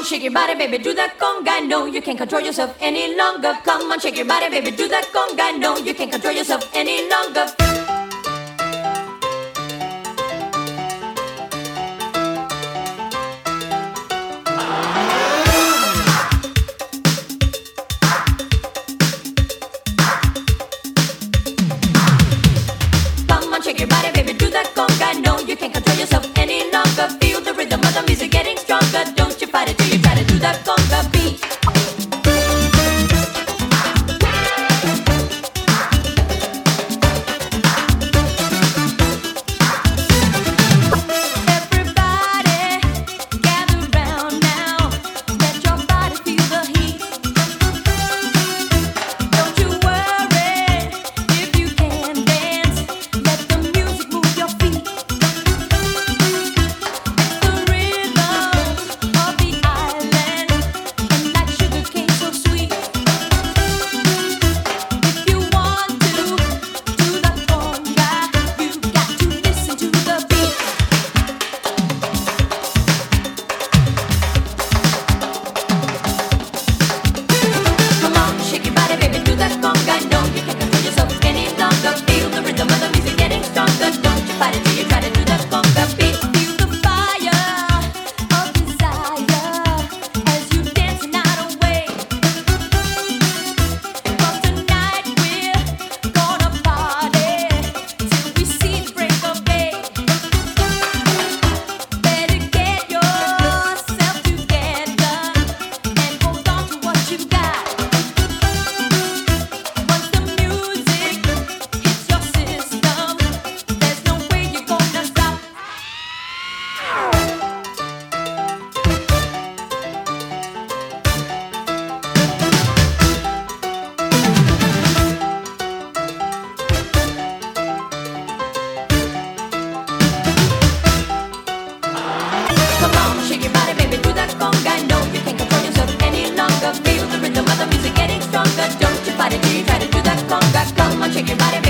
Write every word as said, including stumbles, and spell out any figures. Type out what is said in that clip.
shake your body, baby, do that conga. No, you can't control yourself any longer. Come on, shake your body, baby, do that conga. No, you can't control yourself any longer. Come on, shake your body, baby, do that conga. No, you can't control yourself any longer. Feel the rhythm of the music getting stronger. Don't you fight it till you try to do that conga beat. Don't you fight it till you try to do that conga. Come on, shake your body, baby.